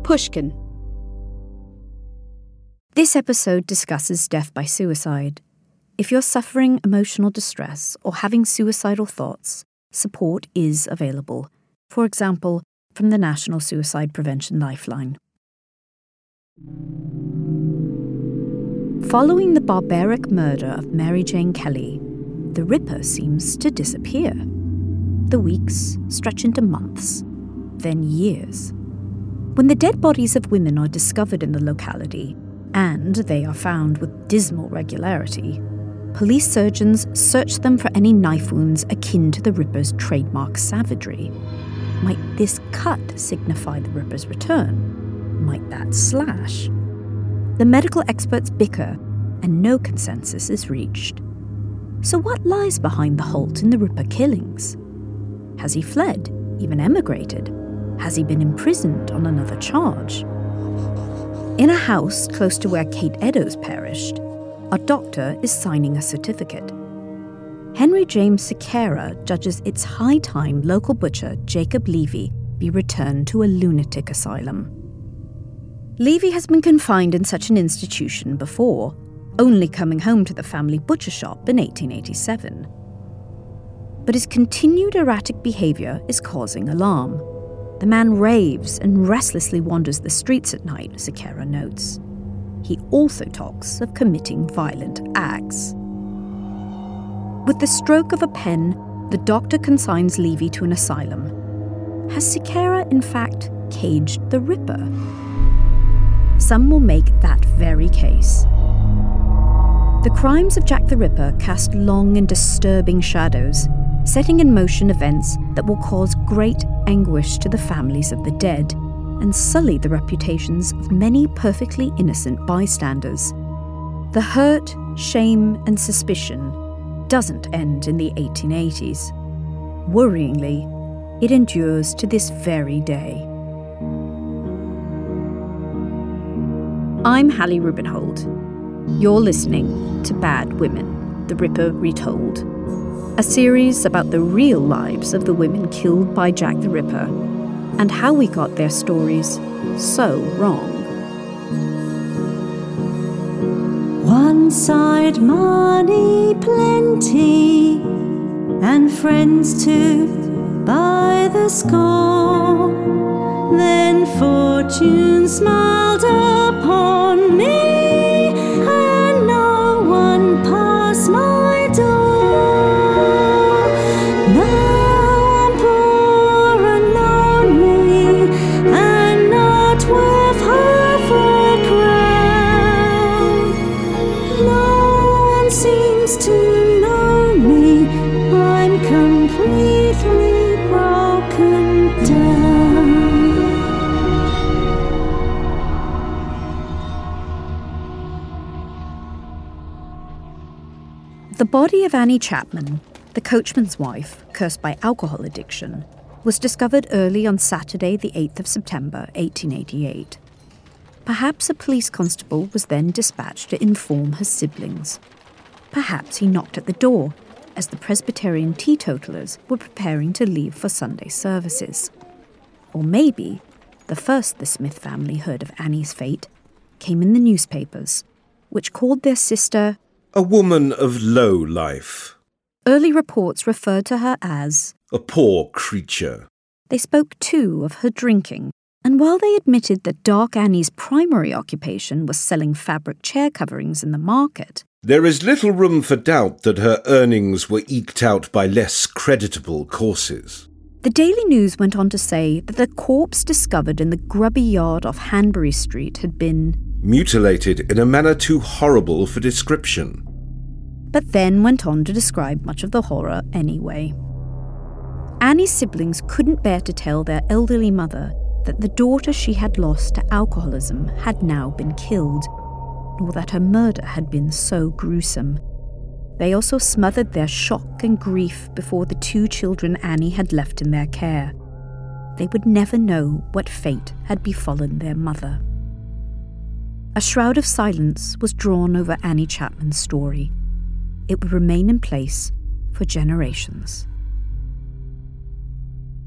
Pushkin. This episode discusses death by suicide. If you're suffering emotional distress or having suicidal thoughts, support is available. For example, from the National Suicide Prevention Lifeline. Following the barbaric murder of Mary Jane Kelly, the Ripper seems to disappear. The weeks stretch into months, then years. When the dead bodies of women are discovered in the locality, and they are found with dismal regularity, police surgeons search them for any knife wounds akin to the Ripper's trademark savagery. Might this cut signify the Ripper's return? Might that slash? The medical experts bicker, and no consensus is reached. So what lies behind the halt in the Ripper killings? Has he fled, even emigrated? Has he been imprisoned on another charge? In a house close to where Kate Eddowes perished, a doctor is signing a certificate. Henry James Sequeira judges it's high time local butcher Jacob Levy be returned to a lunatic asylum. Levy has been confined in such an institution before, only coming home to the family butcher shop in 1887. But his continued erratic behaviour is causing alarm. The man raves and restlessly wanders the streets at night, Sequeira notes. He also talks of committing violent acts. With the stroke of a pen, the doctor consigns Levy to an asylum. Has Sequeira, in fact, caged the Ripper? Some will make that very case. The crimes of Jack the Ripper cast long and disturbing shadows, setting in motion events that will cause great anguish to the families of the dead and sully the reputations of many perfectly innocent bystanders. The hurt, shame, and suspicion doesn't end in the 1880s. Worryingly, it endures to this very day. I'm Hallie Rubenhold. You're listening to Bad Women, The Ripper Retold, a series about the real lives of the women killed by Jack the Ripper and how we got their stories so wrong. One side money plenty and friends too by the score. Then fortune smiled upon me and no one passed my door. Now I'm poor and lonely and not worth half a crown. No one seems to know me. I'm completely broken down. The body of Annie Chapman, the coachman's wife, cursed by alcohol addiction, was discovered early on Saturday, the 8th of September, 1888. Perhaps a police constable was then dispatched to inform her siblings. Perhaps he knocked at the door, as the Presbyterian teetotalers were preparing to leave for Sunday services. Or maybe the first the Smith family heard of Annie's fate came in the newspapers, which called their sister a woman of low life. Early reports referred to her as a poor creature. They spoke, too, of her drinking, and while they admitted that Dark Annie's primary occupation was selling fabric chair coverings in the market, there is little room for doubt that her earnings were eked out by less creditable courses. The Daily News went on to say that the corpse discovered in the grubby yard off Hanbury Street had been mutilated in a manner too horrible for description. But then went on to describe much of the horror anyway. Annie's siblings couldn't bear to tell their elderly mother that the daughter she had lost to alcoholism had now been killed, nor that her murder had been so gruesome. They also smothered their shock and grief before the two children Annie had left in their care. They would never know what fate had befallen their mother. A shroud of silence was drawn over Annie Chapman's story. It would remain in place for generations.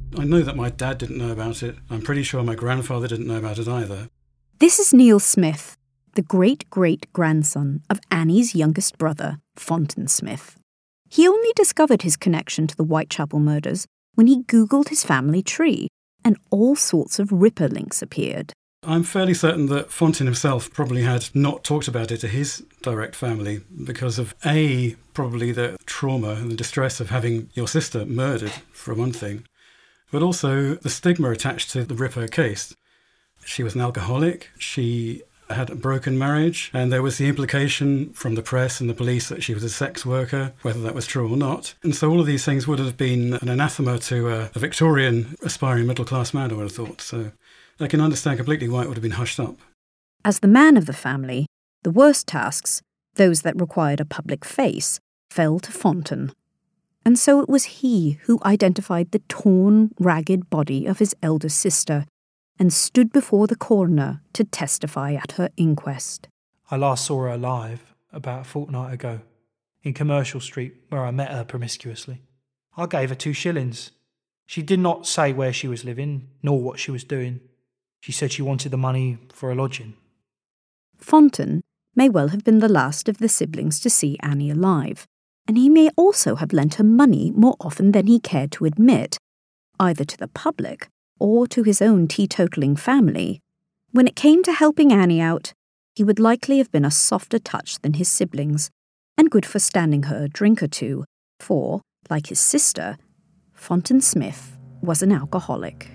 I know that my dad didn't know about it. I'm pretty sure my grandfather didn't know about it either. This is Neil Smith, the great-great-grandson of Annie's youngest brother, Fonten Smith. He only discovered his connection to the Whitechapel murders when he Googled his family tree, and all sorts of Ripper links appeared. I'm fairly certain that Fonten himself probably had not talked about it to his direct family because of probably the trauma and the distress of having your sister murdered, for one thing, but also the stigma attached to the Ripper case. She was an alcoholic, she had a broken marriage, and there was the implication from the press and the police that she was a sex worker, whether that was true or not. And so all of these things would have been an anathema to a Victorian aspiring middle-class man, I would have thought. So I can understand completely why it would have been hushed up. As the man of the family, the worst tasks, those that required a public face, fell to Fonten. And so it was he who identified the torn, ragged body of his elder sister and stood before the coroner to testify at her inquest. I last saw her alive about a fortnight ago, in Commercial Street, where I met her promiscuously. I gave her 2 shillings. She did not say where she was living, nor what she was doing. She said she wanted the money for a lodging. Fonten may well have been the last of the siblings to see Annie alive, and he may also have lent her money more often than he cared to admit, either to the public or to his own teetotaling family. When it came to helping Annie out, he would likely have been a softer touch than his siblings, and good for standing her a drink or two, for, like his sister, Fonten Smith was an alcoholic.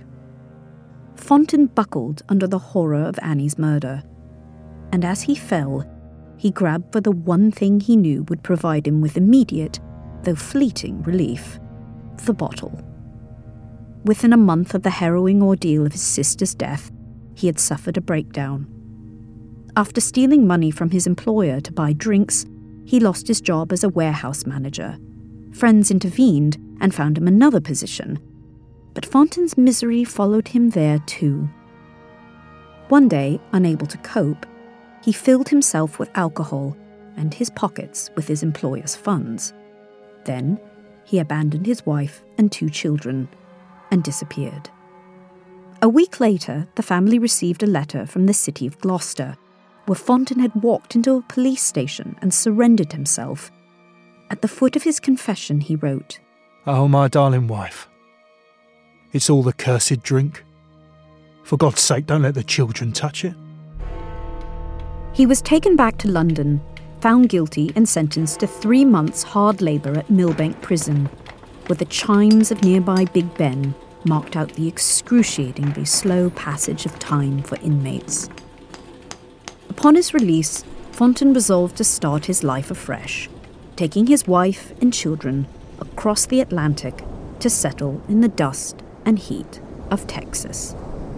Fonten buckled under the horror of Annie's murder, and as he fell, he grabbed for the one thing he knew would provide him with immediate, though fleeting, relief: the bottle. Within a month of the harrowing ordeal of his sister's death, he had suffered a breakdown. After stealing money from his employer to buy drinks, he lost his job as a warehouse manager. Friends intervened and found him another position, but Fonten's misery followed him there too. One day, unable to cope, he filled himself with alcohol and his pockets with his employer's funds. Then, he abandoned his wife and 2 children and disappeared. A week later, the family received a letter from the city of Gloucester, where Fonten had walked into a police station and surrendered himself. At the foot of his confession, he wrote, "Oh, my darling wife, it's all the cursed drink. For God's sake, don't let the children touch it." He was taken back to London, found guilty and sentenced to 3 months hard labour at Millbank Prison, where the chimes of nearby Big Ben marked out the excruciatingly slow passage of time for inmates. Upon his release, Fonten resolved to start his life afresh, taking his wife and children across the Atlantic to settle in the dust and heat of Texas.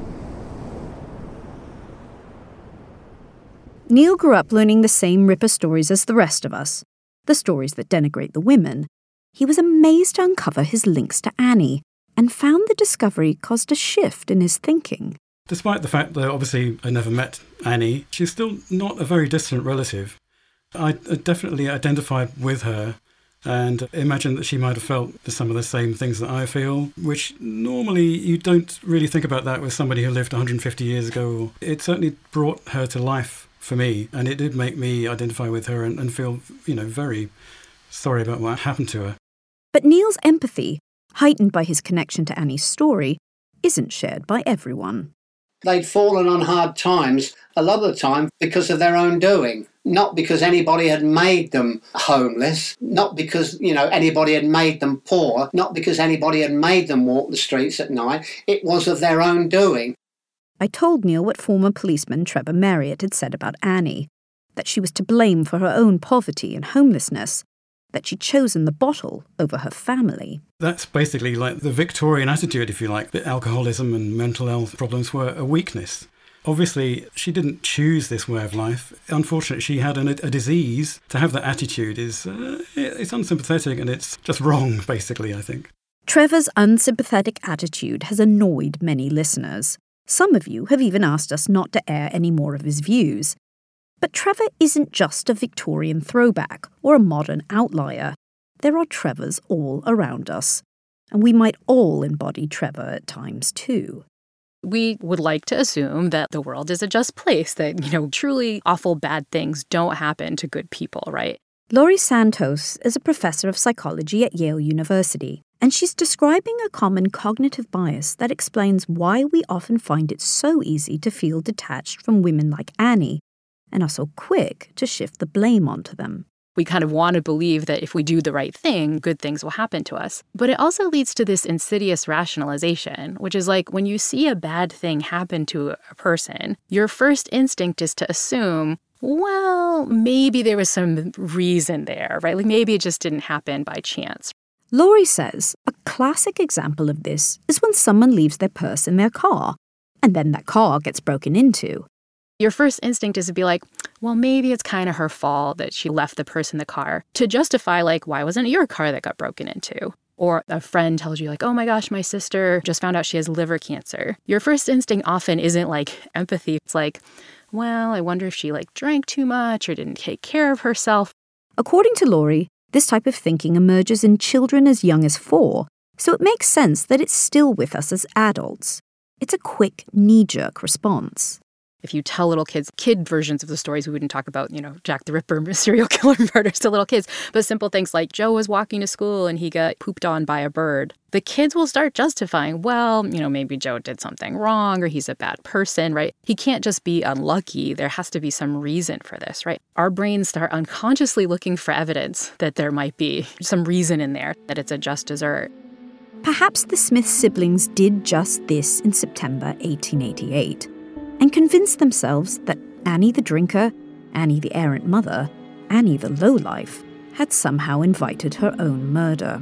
Neil grew up learning the same Ripper stories as the rest of us, the stories that denigrate the women. He was amazed to uncover his links to Annie, and found the discovery caused a shift in his thinking. Despite the fact that obviously I never met Annie, she's still not a very distant relative. I definitely identified with her and imagine that she might have felt some of the same things that I feel, which normally you don't really think about that with somebody who lived 150 years ago. It certainly brought her to life for me, and it did make me identify with her and feel, very sorry about what happened to her. But Neil's empathy, heightened by his connection to Annie's story, isn't shared by everyone. They'd fallen on hard times a lot of the time because of their own doing, not because anybody had made them homeless, not because, anybody had made them poor, not because anybody had made them walk the streets at night. It was of their own doing. I told Neil what former policeman Trevor Marriott had said about Annie, that she was to blame for her own poverty and homelessness, that she'd chosen the bottle over her family. That's basically like the Victorian attitude, if you like, that alcoholism and mental health problems were a weakness. Obviously, she didn't choose this way of life. Unfortunately, she had a disease. To have that attitude is it's unsympathetic and it's just wrong, basically, I think. Trevor's unsympathetic attitude has annoyed many listeners. Some of you have even asked us not to air any more of his views. But Trevor isn't just a Victorian throwback or a modern outlier. There are Trevors all around us. and we might all embody Trevor at times too. We would like to assume that the world is a just place, that, truly awful bad things don't happen to good people, right? Laurie Santos is a professor of psychology at Yale University, and she's describing a common cognitive bias that explains why we often find it so easy to feel detached from women like Annie, and are so quick to shift the blame onto them. We kind of want to believe that if we do the right thing, good things will happen to us. But it also leads to this insidious rationalization, which is like when you see a bad thing happen to a person, your first instinct is to assume, well, maybe there was some reason there, right? Like maybe it just didn't happen by chance. Laurie says a classic example of this is when someone leaves their purse in their car, and then that car gets broken into. Your first instinct is to be like, well, maybe it's kind of her fault that she left the purse in the car, to justify, like, why wasn't it your car that got broken into? Or a friend tells you, like, oh my gosh, my sister just found out she has liver cancer. Your first instinct often isn't like empathy. It's like, well, I wonder if she drank too much or didn't take care of herself. According to Laurie, this type of thinking emerges in children as young as 4, so it makes sense that it's still with us as adults. It's a quick, knee-jerk response. If you tell little kids kid versions of the stories, we wouldn't talk about, Jack the Ripper, serial killer murders to little kids, but simple things like Joe was walking to school and he got pooped on by a bird. The kids will start justifying, well, maybe Joe did something wrong or he's a bad person, right? He can't just be unlucky. There has to be some reason for this, right? Our brains start unconsciously looking for evidence that there might be some reason in there, that it's a just desert. Perhaps the Smith siblings did just this in September 1888. And convinced themselves that Annie the drinker, Annie the errant mother, Annie the lowlife, had somehow invited her own murder.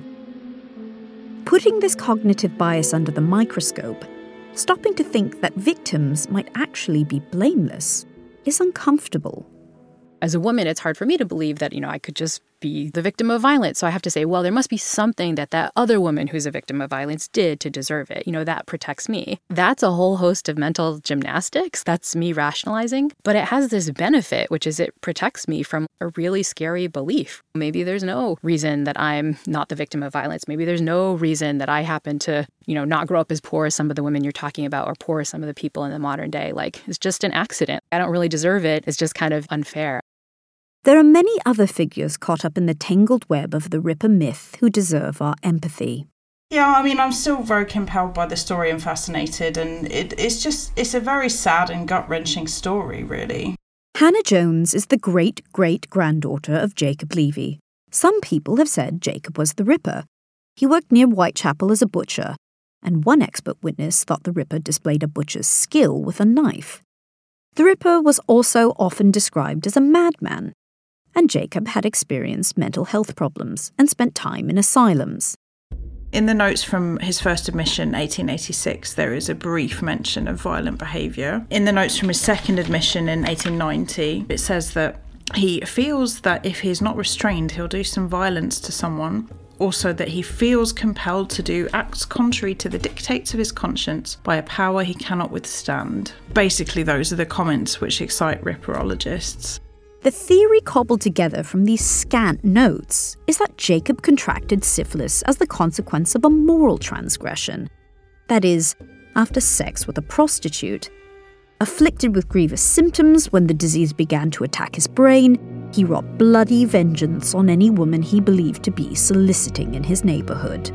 Putting this cognitive bias under the microscope, stopping to think that victims might actually be blameless, is uncomfortable. As a woman, it's hard for me to believe that, I could just be the victim of violence. So I have to say, well, there must be something that other woman who's a victim of violence did to deserve it. That protects me. That's a whole host of mental gymnastics. That's me rationalizing. But it has this benefit, which is it protects me from a really scary belief. Maybe there's no reason that I'm not the victim of violence. Maybe there's no reason that I happen to, not grow up as poor as some of the women you're talking about, or poor as some of the people in the modern day. It's just an accident. I don't really deserve it. It's just kind of unfair. There are many other figures caught up in the tangled web of the Ripper myth who deserve our empathy. Yeah, I'm still very compelled by the story and fascinated, and it's a very sad and gut-wrenching story, really. Hannah Jones is the great-great-granddaughter of Jacob Levy. Some people have said Jacob was the Ripper. He worked near Whitechapel as a butcher, and one expert witness thought the Ripper displayed a butcher's skill with a knife. The Ripper was also often described as a madman, and Jacob had experienced mental health problems and spent time in asylums. In the notes from his first admission, 1886, there is a brief mention of violent behaviour. In the notes from his second admission in 1890, it says that he feels that if he's not restrained, he'll do some violence to someone. Also that he feels compelled to do acts contrary to the dictates of his conscience by a power he cannot withstand. Basically, those are the comments which excite Ripperologists. The theory cobbled together from these scant notes is that Jacob contracted syphilis as the consequence of a moral transgression. That is, after sex with a prostitute. Afflicted with grievous symptoms when the disease began to attack his brain, he wrought bloody vengeance on any woman he believed to be soliciting in his neighbourhood.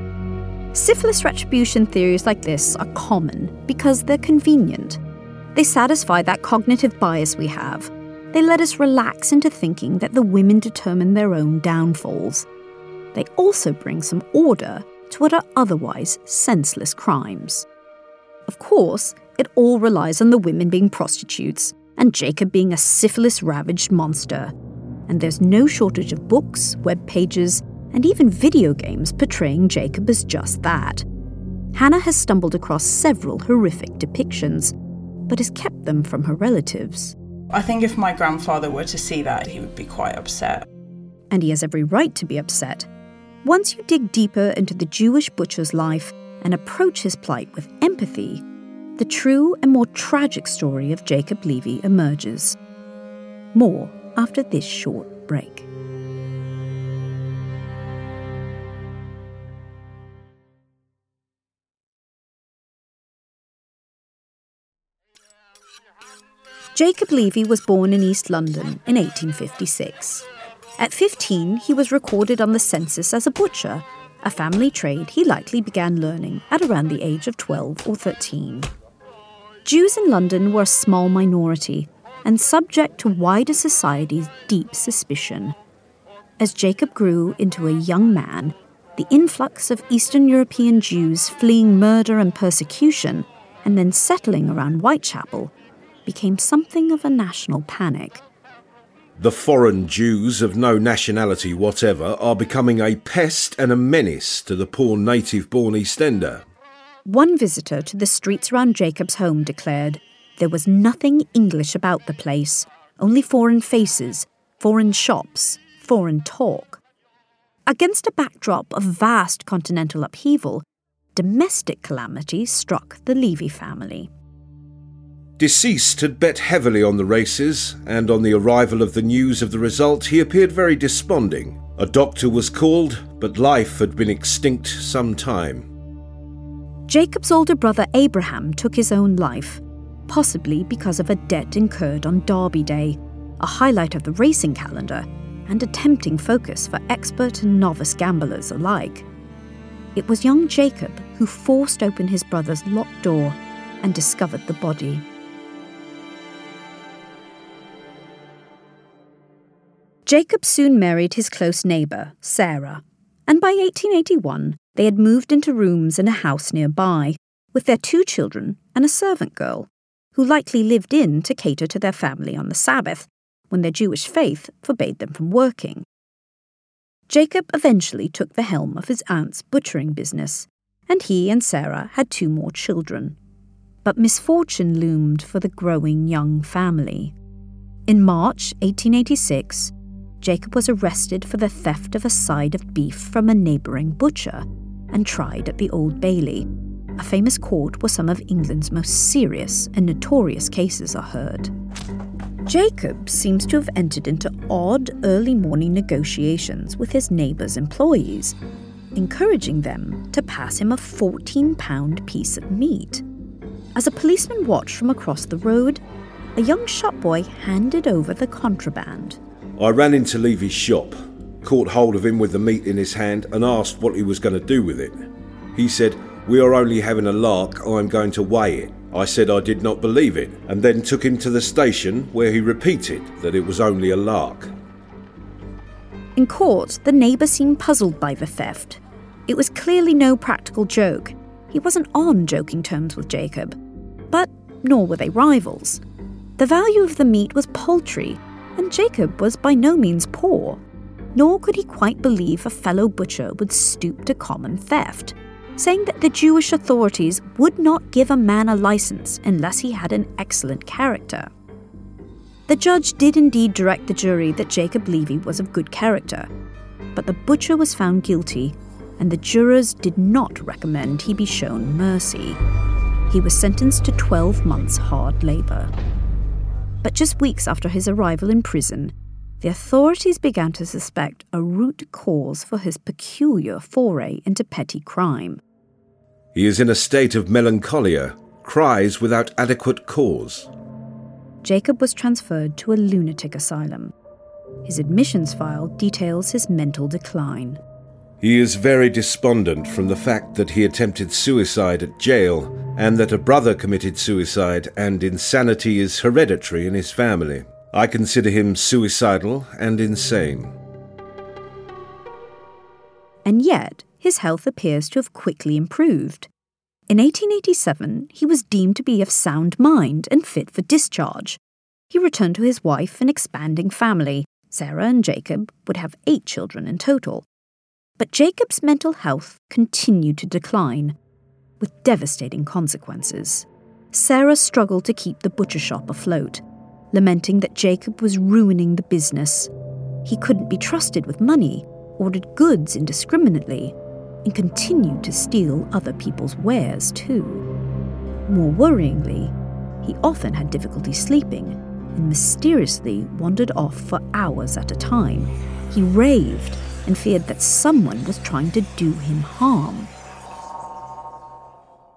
Syphilis retribution theories like this are common because they're convenient. They satisfy that cognitive bias we have. They let us relax into thinking that the women determine their own downfalls. They also bring some order to what are otherwise senseless crimes. Of course, it all relies on the women being prostitutes and Jacob being a syphilis-ravaged monster. And there's no shortage of books, web pages, and even video games portraying Jacob as just that. Hannah has stumbled across several horrific depictions, but has kept them from her relatives. I think if my grandfather were to see that, he would be quite upset. And he has every right to be upset. Once you dig deeper into the Jewish butcher's life and approach his plight with empathy, the true and more tragic story of Jacob Levy emerges. More after this short break. Jacob Levy was born in East London in 1856. At 15, he was recorded on the census as a butcher, a family trade he likely began learning at around the age of 12 or 13. Jews in London were a small minority and subject to wider society's deep suspicion. As Jacob grew into a young man, the influx of Eastern European Jews fleeing murder and persecution and then settling around Whitechapel became something of a national panic. The foreign Jews of no nationality whatever are becoming a pest and a menace to the poor native-born East Ender. One visitor to the streets around Jacob's home declared there was nothing English about the place, only foreign faces, foreign shops, foreign talk. Against a backdrop of vast continental upheaval, domestic calamity struck the Levy family. Deceased had bet heavily on the races, and on the arrival of the news of the result, he appeared very desponding. A doctor was called, but life had been extinct some time. Jacob's older brother Abraham took his own life, possibly because of a debt incurred on Derby Day, a highlight of the racing calendar and a tempting focus for expert and novice gamblers alike. It was young Jacob who forced open his brother's locked door and discovered the body. Jacob soon married his close neighbour, Sarah, and by 1881 they had moved into rooms in a house nearby, with their 2 children and a servant girl, who likely lived in to cater to their family on the Sabbath, when their Jewish faith forbade them from working. Jacob eventually took the helm of his aunt's butchering business, and he and Sarah had 2 more children. But misfortune loomed for the growing young family. In March 1886, Jacob was arrested for the theft of a side of beef from a neighbouring butcher and tried at the Old Bailey, a famous court where some of England's most serious and notorious cases are heard. Jacob seems to have entered into odd early morning negotiations with his neighbour's employees, encouraging them to pass him a 14-pound piece of meat. As a policeman watched from across the road, a young shopboy handed over the contraband. I ran into Levy's shop, caught hold of him with the meat in his hand and asked what he was going to do with it. He said, "We are only having a lark, I'm going to weigh it." I said I did not believe it, and then took him to the station where he repeated that it was only a lark. In court, the neighbour seemed puzzled by the theft. It was clearly no practical joke. He wasn't on joking terms with Jacob, but nor were they rivals. The value of the meat was paltry, and Jacob was by no means poor, nor could he quite believe a fellow butcher would stoop to common theft, saying that the Jewish authorities would not give a man a license unless he had an excellent character. The judge did indeed direct the jury that Jacob Levy was of good character, but the butcher was found guilty, and the jurors did not recommend he be shown mercy. He was sentenced to 12 months hard labour. But just weeks after his arrival in prison, the authorities began to suspect a root cause for his peculiar foray into petty crime. He is in a state of melancholia, cries without adequate cause. Jacob was transferred to a lunatic asylum. His admissions file details his mental decline. He is very despondent from the fact that he attempted suicide at jail and that a brother committed suicide, and insanity is hereditary in his family. I consider him suicidal and insane. And yet, his health appears to have quickly improved. In 1887, he was deemed to be of sound mind and fit for discharge. He returned to his wife and expanding family. Sarah and Jacob would have 8 children in total. But Jacob's mental health continued to decline, with devastating consequences. Sarah struggled to keep the butcher shop afloat, lamenting that Jacob was ruining the business. He couldn't be trusted with money, ordered goods indiscriminately, and continued to steal other people's wares too. More worryingly, he often had difficulty sleeping and mysteriously wandered off for hours at a time. He raved and feared that someone was trying to do him harm.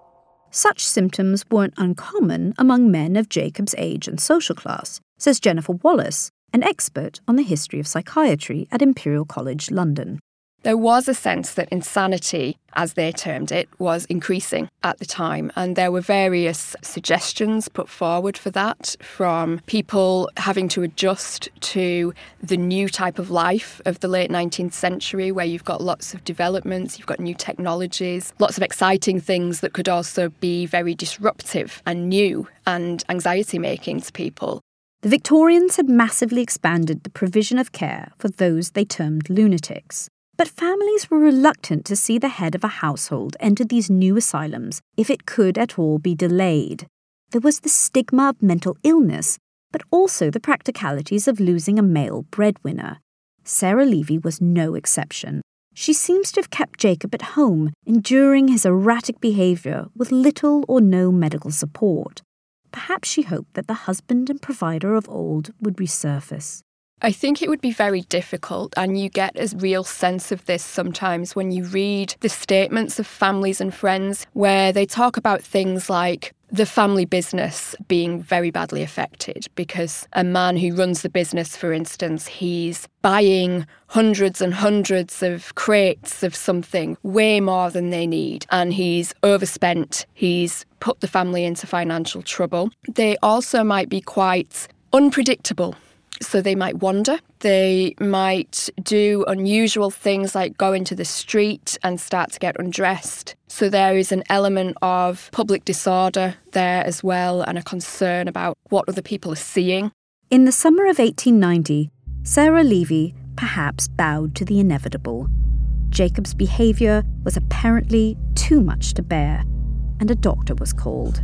Such symptoms weren't uncommon among men of Jacob's age and social class, says Jennifer Wallace, an expert on the history of psychiatry at Imperial College London. There was a sense that insanity, as they termed it, was increasing at the time, and there were various suggestions put forward for that, from people having to adjust to the new type of life of the late 19th century, where you've got lots of developments, you've got new technologies, lots of exciting things that could also be very disruptive and new and anxiety-making to people. The Victorians had massively expanded the provision of care for those they termed lunatics. But families were reluctant to see the head of a household enter these new asylums if it could at all be delayed. There was the stigma of mental illness, but also the practicalities of losing a male breadwinner. Sarah Levy was no exception. She seems to have kept Jacob at home, enduring his erratic behaviour with little or no medical support. Perhaps she hoped that the husband and provider of old would resurface. I think it would be very difficult, and you get a real sense of this sometimes when you read the statements of families and friends where they talk about things like the family business being very badly affected because a man who runs the business, for instance, he's buying hundreds and hundreds of crates of something, way more than they need, and he's overspent. He's put the family into financial trouble. They also might be quite unpredictable. So they might wander, they might do unusual things like go into the street and start to get undressed. So there is an element of public disorder there as well, and a concern about what other people are seeing. In the summer of 1890, Sarah Levy perhaps bowed to the inevitable. Jacob's behaviour was apparently too much to bear, and a doctor was called.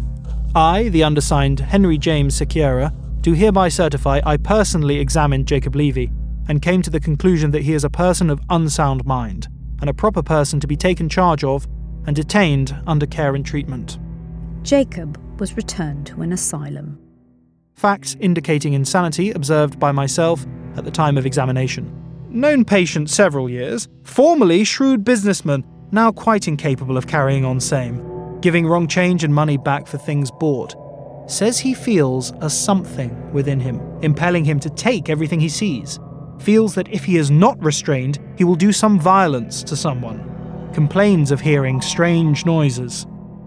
I, the undersigned Henry James Sequeira, do hereby certify I personally examined Jacob Levy and came to the conclusion that he is a person of unsound mind and a proper person to be taken charge of and detained under care and treatment. Jacob was returned to an asylum. Facts indicating insanity observed by myself at the time of examination. Known patient several years, formerly shrewd businessman, now quite incapable of carrying on same, giving wrong change and money back for things bought. Says he feels a something within him, impelling him to take everything he sees. Feels that if he is not restrained, he will do some violence to someone. Complains of hearing strange noises.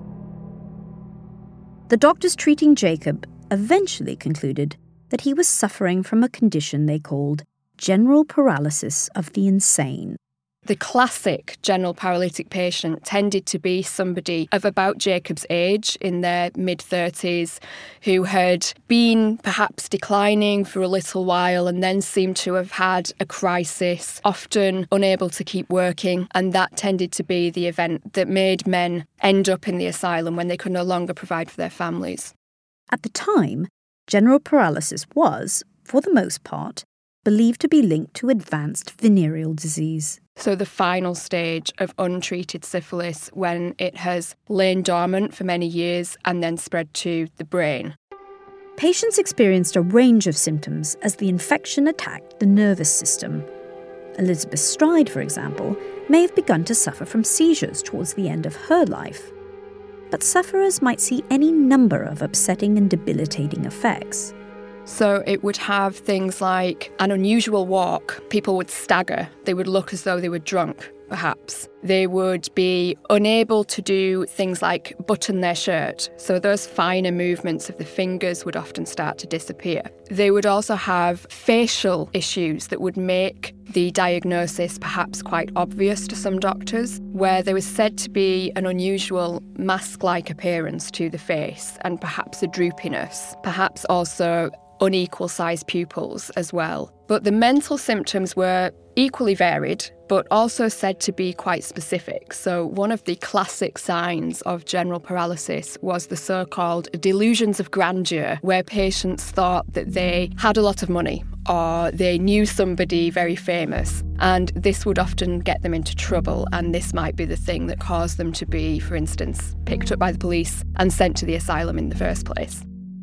The doctors treating Jacob eventually concluded that he was suffering from a condition they called general paralysis of the insane. The classic general paralytic patient tended to be somebody of about Jacob's age, in their mid-30s, who had been perhaps declining for a little while and then seemed to have had a crisis, often unable to keep working, and that tended to be the event that made men end up in the asylum when they could no longer provide for their families. At the time, general paralysis was, for the most part, believed to be linked to advanced venereal disease. So the final stage of untreated syphilis, when it has lain dormant for many years and then spread to the brain. Patients experienced a range of symptoms as the infection attacked the nervous system. Elizabeth Stride, for example, may have begun to suffer from seizures towards the end of her life. But sufferers might see any number of upsetting and debilitating effects. So it would have things like an unusual walk. People would stagger. They would look as though they were drunk, perhaps. They would be unable to do things like button their shirt. So those finer movements of the fingers would often start to disappear. They would also have facial issues that would make the diagnosis perhaps quite obvious to some doctors, where there was said to be an unusual mask-like appearance to the face and perhaps a droopiness, perhaps also unequal-sized pupils as well. But the mental symptoms were equally varied, but also said to be quite specific. So one of the classic signs of general paralysis was the so-called delusions of grandeur, where patients thought that they had a lot of money or they knew somebody very famous, and this would often get them into trouble, and this might be the thing that caused them to be, for instance, picked up by the police and sent to the asylum in the first place.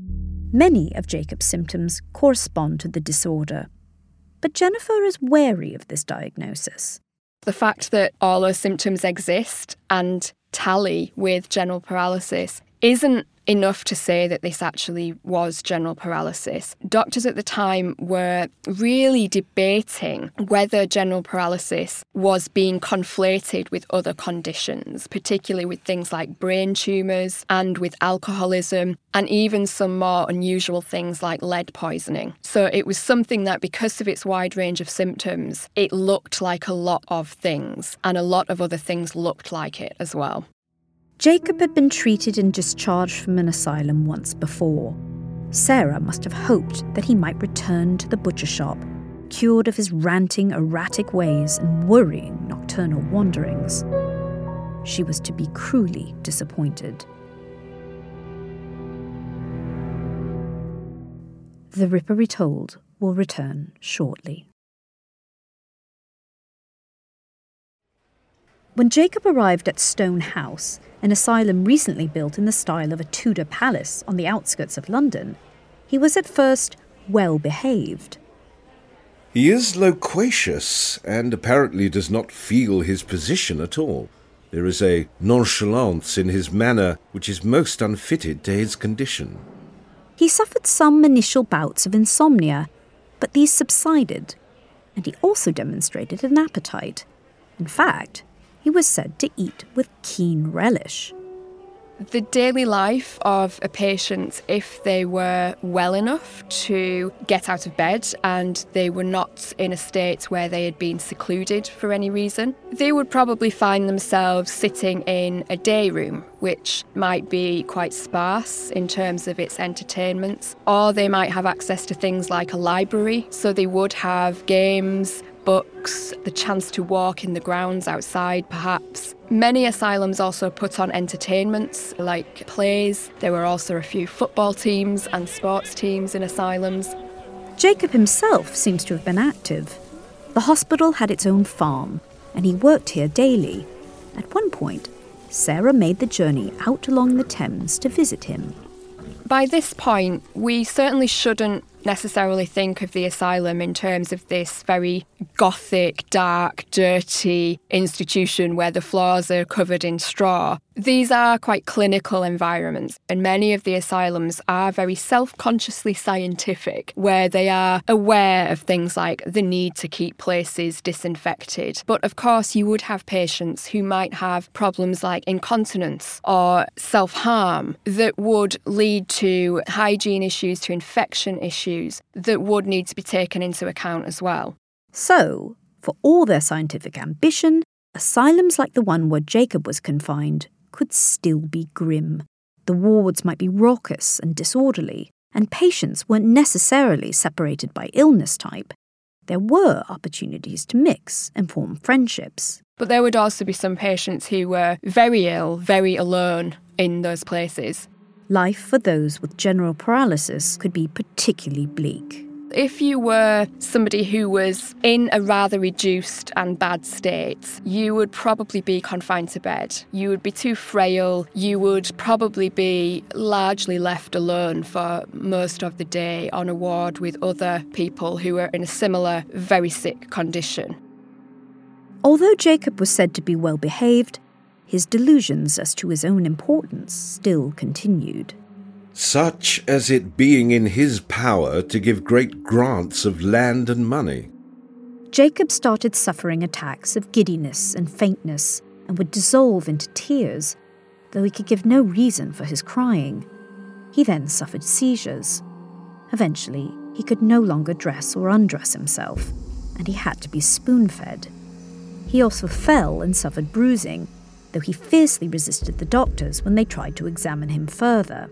Many of Jacob's symptoms correspond to the disorder, but Jennifer is wary of this diagnosis. The fact that all those symptoms exist and tally with general paralysis isn't enough to say that this actually was general paralysis. Doctors at the time were really debating whether general paralysis was being conflated with other conditions, particularly with things like brain tumours and with alcoholism, and even some more unusual things like lead poisoning. So it was something that, because of its wide range of symptoms, it looked like a lot of things, and a lot of other things looked like it as well. Jacob had been treated and discharged from an asylum once before. Sarah must have hoped that he might return to the butcher shop, cured of his ranting, erratic ways and worrying nocturnal wanderings. She was to be cruelly disappointed. The Ripper Retold will return shortly. When Jacob arrived at Stone House, an asylum recently built in the style of a Tudor palace on the outskirts of London, he was at first well behaved. He is loquacious and apparently does not feel his position at all. There is a nonchalance in his manner which is most unfitted to his condition. He suffered some initial bouts of insomnia, but these subsided, and he also demonstrated an appetite. In fact, he was said to eat with keen relish. The daily life of a patient, if they were well enough to get out of bed and they were not in a state where they had been secluded for any reason, they would probably find themselves sitting in a day room, which might be quite sparse in terms of its entertainments, or they might have access to things like a library, so they would have games, books, the chance to walk in the grounds outside perhaps. Many asylums also put on entertainments like plays. There were also a few football teams and sports teams in asylums. Jacob himself seems to have been active. The hospital had its own farm, and he worked here daily. At one point, Sarah made the journey out along the Thames to visit him. By this point, we certainly shouldn't necessarily think of the asylum in terms of this very gothic, dark, dirty institution where the floors are covered in straw. These are quite clinical environments, and many of the asylums are very self-consciously scientific, where they are aware of things like the need to keep places disinfected. But of course, you would have patients who might have problems like incontinence or self-harm that would lead to hygiene issues, to infection issues that would need to be taken into account as well. So, for all their scientific ambition, asylums like the one where Jacob was confined could still be grim. The wards might be raucous and disorderly, and patients weren't necessarily separated by illness type. There were opportunities to mix and form friendships. But there would also be some patients who were very ill, very alone in those places. Life for those with general paralysis could be particularly bleak. If you were somebody who was in a rather reduced and bad state, you would probably be confined to bed. You would be too frail. You would probably be largely left alone for most of the day on a ward with other people who were in a similar, very sick condition. Although Jacob was said to be well behaved, his delusions as to his own importance still continued. Such as it being in his power to give great grants of land and money. Jacob started suffering attacks of giddiness and faintness and would dissolve into tears, though he could give no reason for his crying. He then suffered seizures. Eventually, he could no longer dress or undress himself, and he had to be spoon-fed. He also fell and suffered bruising, though he fiercely resisted the doctors when they tried to examine him further.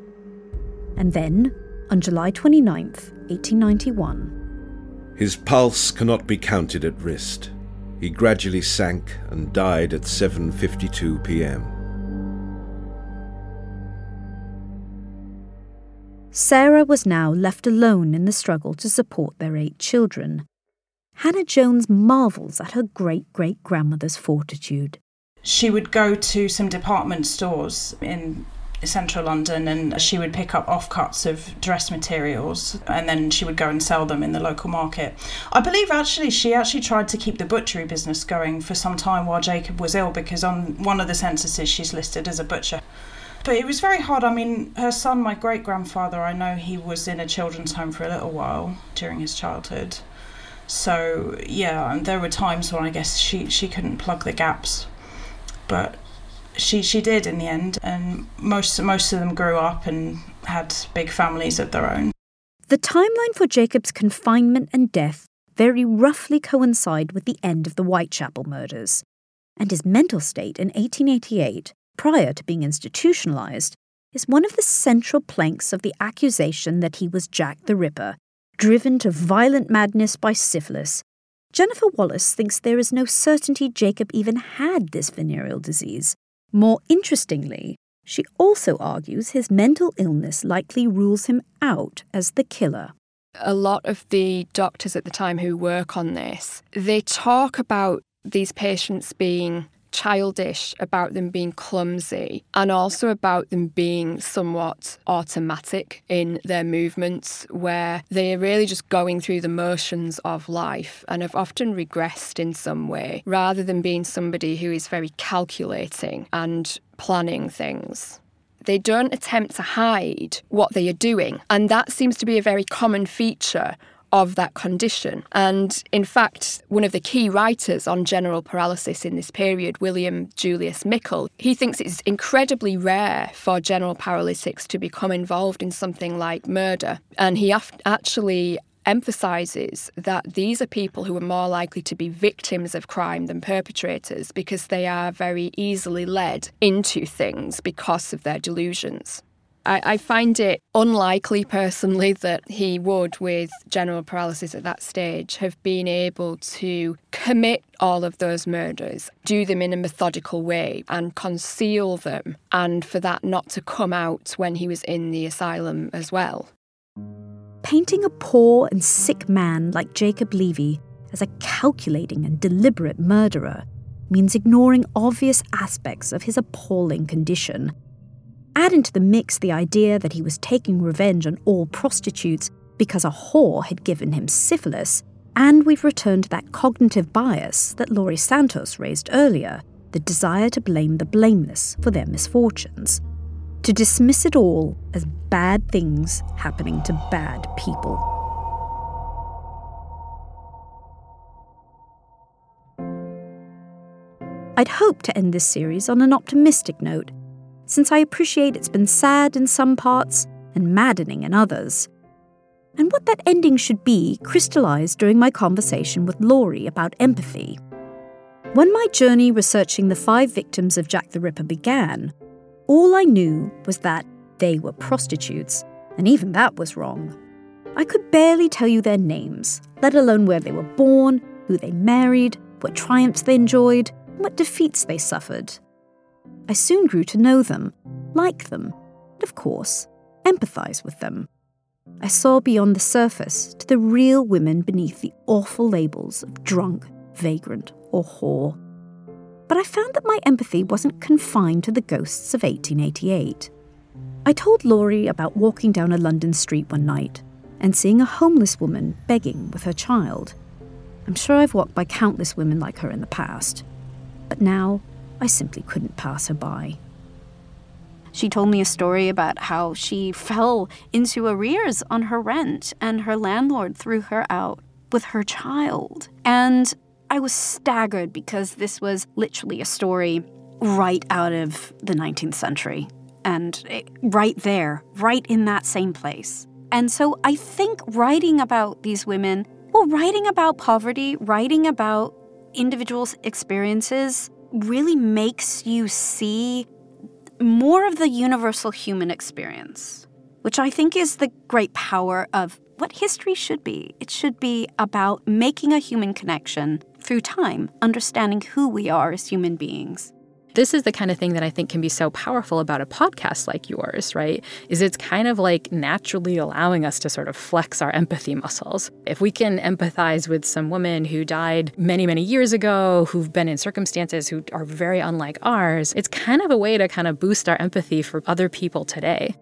And then, on July 29th, 1891... His pulse cannot be counted at wrist. He gradually sank and died at 7:52 p.m. Sarah was now left alone in the struggle to support their 8 children. Hannah Jones marvels at her great-great-grandmother's fortitude. She would go to some department stores in central London, and she would pick up offcuts of dress materials and then she would go and sell them in the local market. I believe she actually tried to keep the butchery business going for some time while Jacob was ill, because on one of the censuses she's listed as a butcher. But it was very hard. I mean, her son, my great-grandfather, I know he was in a children's home for a little while during his childhood. So, yeah, and there were times when I guess she couldn't plug the gaps. But she did in the end, and most of them grew up and had big families of their own. The timeline for Jacob's confinement and death very roughly coincide with the end of the Whitechapel murders, and his mental state in 1888, prior to being institutionalised, is one of the central planks of the accusation that he was Jack the Ripper, driven to violent madness by syphilis. Jennifer Wallace thinks there is no certainty Jacob even had this venereal disease. More interestingly, she also argues his mental illness likely rules him out as the killer. A lot of the doctors at the time who work on this, they talk about these patients being childish, about them being clumsy, and also about them being somewhat automatic in their movements, where they are really just going through the motions of life and have often regressed in some way, rather than being somebody who is very calculating and planning things. They don't attempt to hide what they are doing, and that seems to be a very common feature of that condition. And in fact, one of the key writers on general paralysis in this period, William Julius Mickle, he thinks it's incredibly rare for general paralytics to become involved in something like murder. And he actually emphasises that these are people who are more likely to be victims of crime than perpetrators, because they are very easily led into things because of their delusions. I find it unlikely, personally, that he would, with general paralysis at that stage, have been able to commit all of those murders, do them in a methodical way and conceal them, and for that not to come out when he was in the asylum as well. Painting a poor and sick man like Jacob Levy as a calculating and deliberate murderer means ignoring obvious aspects of his appalling condition. Add into the mix the idea that he was taking revenge on all prostitutes because a whore had given him syphilis, and we've returned to that cognitive bias that Laurie Santos raised earlier, the desire to blame the blameless for their misfortunes, to dismiss it all as bad things happening to bad people. I'd hoped to end this series on an optimistic note, since I appreciate it's been sad in some parts and maddening in others. And what that ending should be crystallised during my conversation with Laurie about empathy. When my journey researching the 5 victims of Jack the Ripper began, all I knew was that they were prostitutes, and even that was wrong. I could barely tell you their names, let alone where they were born, who they married, what triumphs they enjoyed, and what defeats they suffered. I soon grew to know them, like them, and of course, empathise with them. I saw beyond the surface to the real women beneath the awful labels of drunk, vagrant, or whore. But I found that my empathy wasn't confined to the ghosts of 1888. I told Laurie about walking down a London street one night and seeing a homeless woman begging with her child. I'm sure I've walked by countless women like her in the past, but now I simply couldn't pass her by. She told me a story about how she fell into arrears on her rent and her landlord threw her out with her child. And I was staggered because this was literally a story right out of the 19th century. And right there, right in that same place. And so I think writing about these women, writing about poverty, writing about individuals' experiences really makes you see more of the universal human experience, which I think is the great power of what history should be. It should be about making a human connection through time, understanding who we are as human beings. This is the kind of thing that I think can be so powerful about a podcast like yours, right? Is it's kind of like naturally allowing us to sort of flex our empathy muscles. If we can empathize with some woman who died many, many years ago, who've been in circumstances who are very unlike ours, it's kind of a way to kind of boost our empathy for other people today.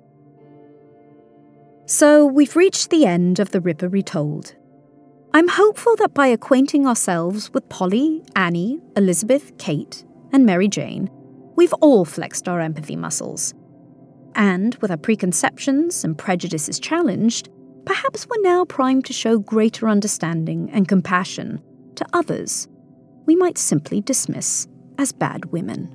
So we've reached the end of The Ripper Retold. I'm hopeful that by acquainting ourselves with Polly, Annie, Elizabeth, Kate, and Mary Jane, we've all flexed our empathy muscles. And with our preconceptions and prejudices challenged, perhaps we're now primed to show greater understanding and compassion to others we might simply dismiss as bad women.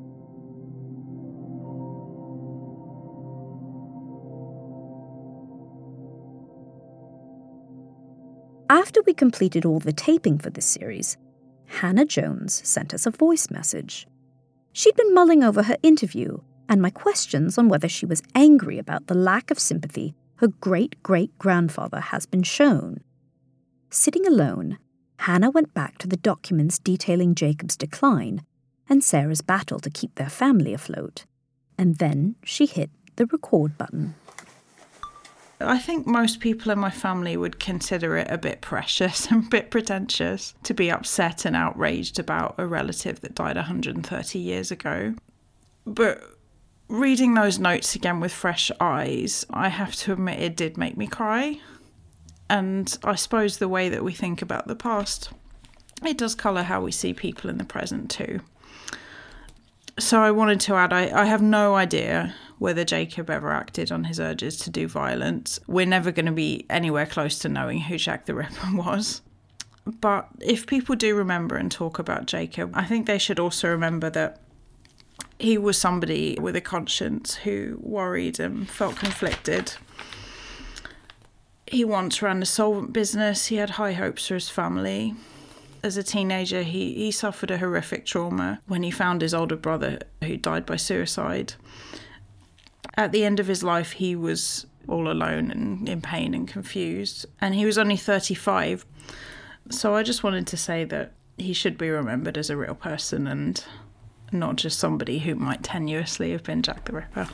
After we completed all the taping for this series, Hannah Jones sent us a voice message. She'd been mulling over her interview and my questions on whether she was angry about the lack of sympathy her great-great-grandfather has been shown. Sitting alone, Hannah went back to the documents detailing Jacob's decline and Sarah's battle to keep their family afloat, and then she hit the record button. I think most people in my family would consider it a bit precious and a bit pretentious to be upset and outraged about a relative that died 130 years ago. But reading those notes again with fresh eyes, I have to admit it did make me cry. And I suppose the way that we think about the past, it does colour how we see people in the present too. So I wanted to add, I have no idea whether Jacob ever acted on his urges to do violence. We're never going to be anywhere close to knowing who Jack the Ripper was. But if people do remember and talk about Jacob, I think they should also remember that he was somebody with a conscience who worried and felt conflicted. He once ran a solvent business. He had high hopes for his family. As a teenager, he suffered a horrific trauma when he found his older brother who died by suicide. At the end of his life, he was all alone and in pain and confused. And he was only 35. So I just wanted to say that he should be remembered as a real person and not just somebody who might tenuously have been Jack the Ripper.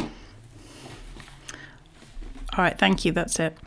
All right, thank you. That's it.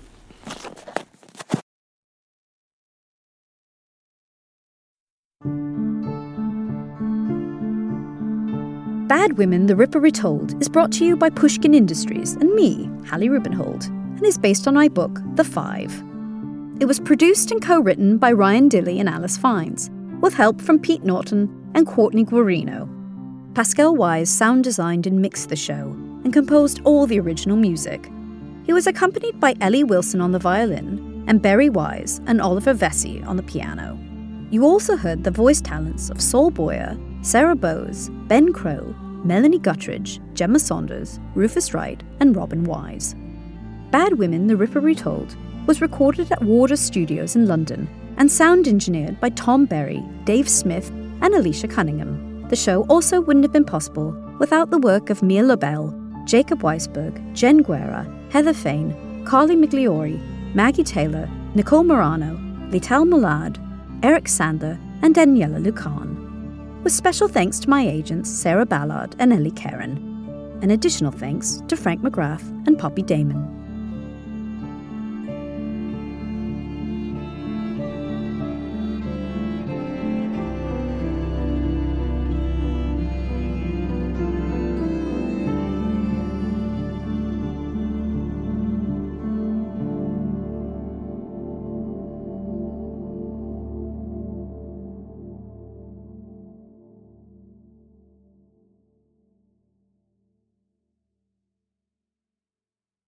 Bad Women, The Ripper Retold is brought to you by Pushkin Industries and me, Hallie Rubenhold, and is based on my book, The Five. It was produced and co-written by Ryan Dilley and Alice Fiennes, with help from Pete Norton and Courtney Guarino. Pascal Wise sound designed and mixed the show and composed all the original music. He was accompanied by Ellie Wilson on the violin and Berry Wise and Oliver Vesey on the piano. You also heard the voice talents of Saul Boyer, Sarah Bowes, Ben Crow, Melanie Guttridge, Gemma Saunders, Rufus Wright, and Robin Wise. Bad Women, The Ripper Retold was recorded at Warder Studios in London and sound engineered by Tom Berry, Dave Smith, and Alicia Cunningham. The show also wouldn't have been possible without the work of Mia Lobel, Jacob Weisberg, Jen Guerra, Heather Fain, Carly Migliori, Maggie Taylor, Nicole Morano, Lital Mollad, Eric Sander, and Daniela Lucan. With special thanks to my agents Sarah Ballard and Ellie Karen. An additional thanks to Frank McGrath and Poppy Damon.